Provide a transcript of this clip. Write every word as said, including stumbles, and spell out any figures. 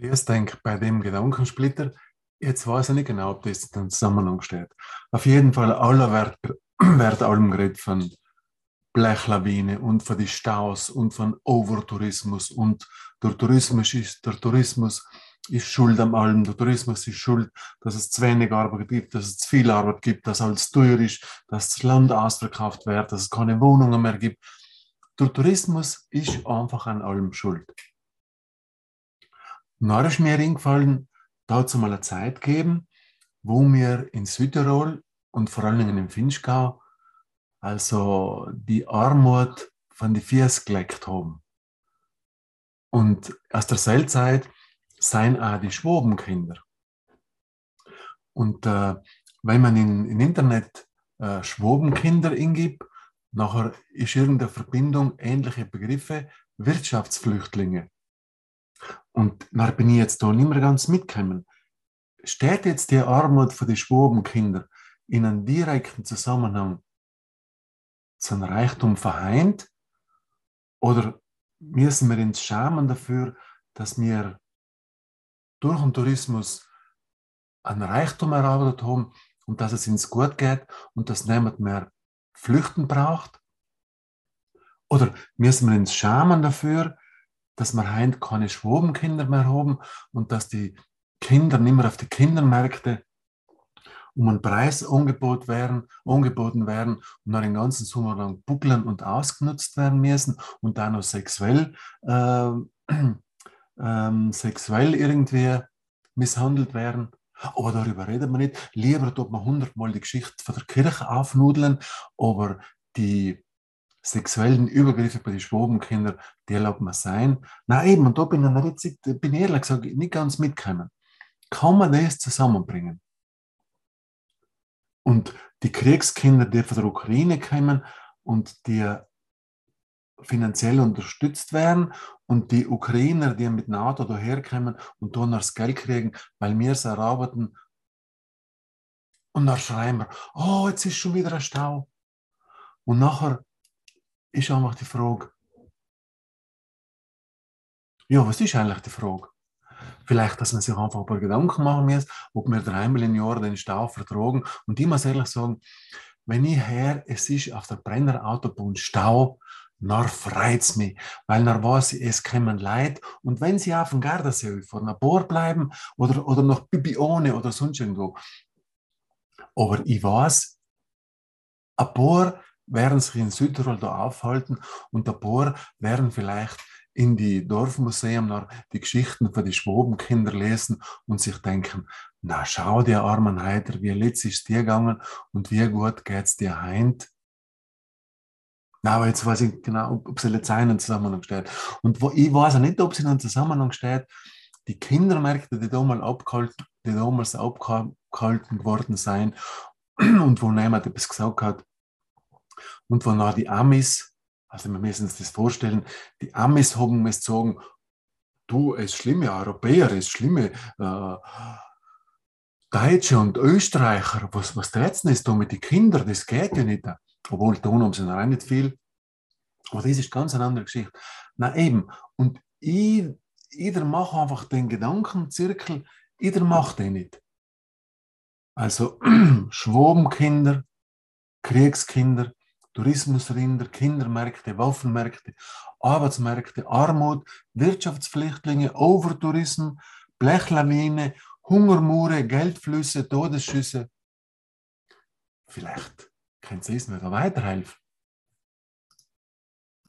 Erst denke bei dem Gedankensplitter, jetzt weiß ich nicht genau, ob das in Zusammenhang steht. Auf jeden Fall, aller wird, wird allem geredet von Blechlawine und von den Staus und von Overtourismus und der Tourismus ist, der Tourismus ist schuld am allem. Der Tourismus ist schuld, dass es zu wenig Arbeit gibt, dass es zu viel Arbeit gibt, dass alles teuer ist, dass das Land ausverkauft wird, dass es keine Wohnungen mehr gibt. Der Tourismus ist einfach an allem schuld. Und dann ist mir eingefallen, da hat es mal eine Zeit gegeben, wo wir in Südtirol und vor allen Dingen im Vinschgau also die Armut von den Füßen gelegt haben. Und aus der Seltzeit seien auch die Schwabenkinder. Und äh, wenn man in, in Internet äh, Schwabenkinder eingibt, nachher ist irgendeine Verbindung, ähnliche Begriffe, Wirtschaftsflüchtlinge. Und da bin ich jetzt da nicht mehr ganz mitgekommen. Steht jetzt die Armut von den Schwabenkinder in einem direkten Zusammenhang zum Reichtum vereint? Oder müssen wir uns schämen dafür, dass wir durch den Tourismus einen Reichtum erarbeitet haben und dass es uns gut geht und dass niemand mehr flüchten braucht? Oder müssen wir uns schämen dafür, dass wir heute keine Schwabenkinder mehr haben und dass die Kinder nicht mehr auf die Kindermärkte um einen Preis angeboten werden, angeboten werden und dann den ganzen Sommer lang buckeln und ausgenutzt werden müssen und dann noch sexuell, äh, äh, sexuell irgendwie misshandelt werden. Aber darüber redet man nicht. Lieber tut man hundertmal die Geschichte von der Kirche aufnudeln, aber die sexuellen Übergriffe bei den Schwabenkindern, die erlaubt man sein. Nein, eben, und da bin ich, nicht, bin ich ehrlich gesagt nicht ganz mitgekommen. Kann man das zusammenbringen? Und die Kriegskinder, die von der Ukraine kommen und die finanziell unterstützt werden und die Ukrainer, die mit NATO daherkommen und dann das Geld kriegen, weil wir es erarbeiten. Und dann schreien wir, oh, jetzt ist schon wieder ein Stau. Und nachher ist einfach die Frage, ja, was ist eigentlich die Frage? Vielleicht, dass man sich einfach ein paar Gedanken machen muss, ob wir dreimal im Jahr den Stau vertragen. Und ich muss ehrlich sagen, wenn ich höre, es ist auf der Brenner Autobahn Stau, dann freut es mich, weil dann weiß ich, es kommen Leute und wenn sie auf dem Gardasee vor einer Bar bleiben oder, oder nach Bibione oder sonst irgendwo, aber ich weiß, ein paar werden sich in Südtirol da aufhalten und ein paar werden vielleicht in die Dorfmuseum die Geschichten von den Schwabenkinder lesen und sich denken, na schau dir armen Heiter, wie letztlich ist dir gegangen und wie gut geht's dir heint. Na, aber jetzt weiß ich genau, ob es jetzt in einen Zusammenhang steht. Und wo, ich weiß auch nicht, ob es in einem Zusammenhang steht, die Kindermärkte, die damals abgehalten, die damals abgehalten geworden sind und wo jemand etwas gesagt hat und wo dann die Amis, also wir müssen uns das vorstellen, die Amis haben mir sagen, du, es schlimme Europäer, es schlimme äh, Deutsche und Österreicher, was, was dreht denn da mit den Kindern? Das geht ja nicht. Obwohl, da haben sie noch nicht viel. Aber das ist ganz eine andere Geschichte. Na eben, und ich, jeder macht einfach den Gedankenzirkel, jeder macht den nicht. Also Schwabenkinder, Kriegskinder, Tourismusrinder, Kindermärkte, Waffenmärkte, Arbeitsmärkte, Armut, Wirtschaftsflüchtlinge, Overtourismus, Blechlawine, Hungermure, Geldflüsse, Todesschüsse. Vielleicht können Sie mir da weiterhelfen.